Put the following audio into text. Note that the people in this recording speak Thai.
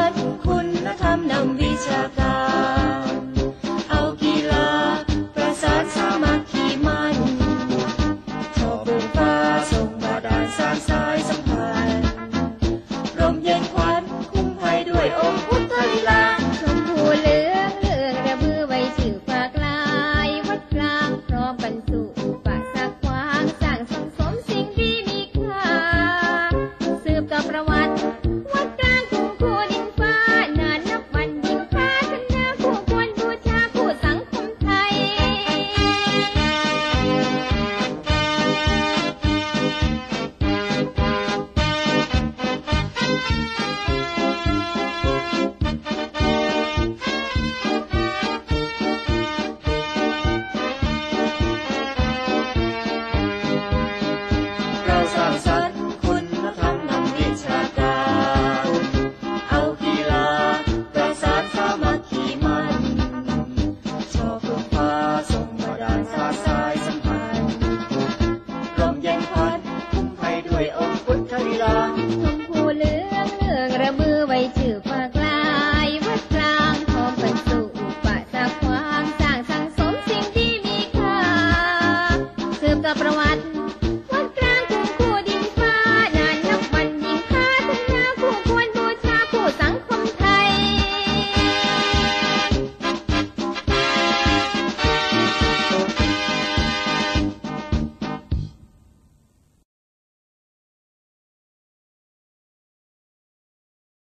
ดคุณธรรมนำวิชาการเอากีฬาประสานสามัคคีมั่นทอบุญฟ้าส่งบาดาลสร้างสายสัมพันธ์ร่มเย็นขวัญคุ้มภัยด้วยองค์พุทธลีลา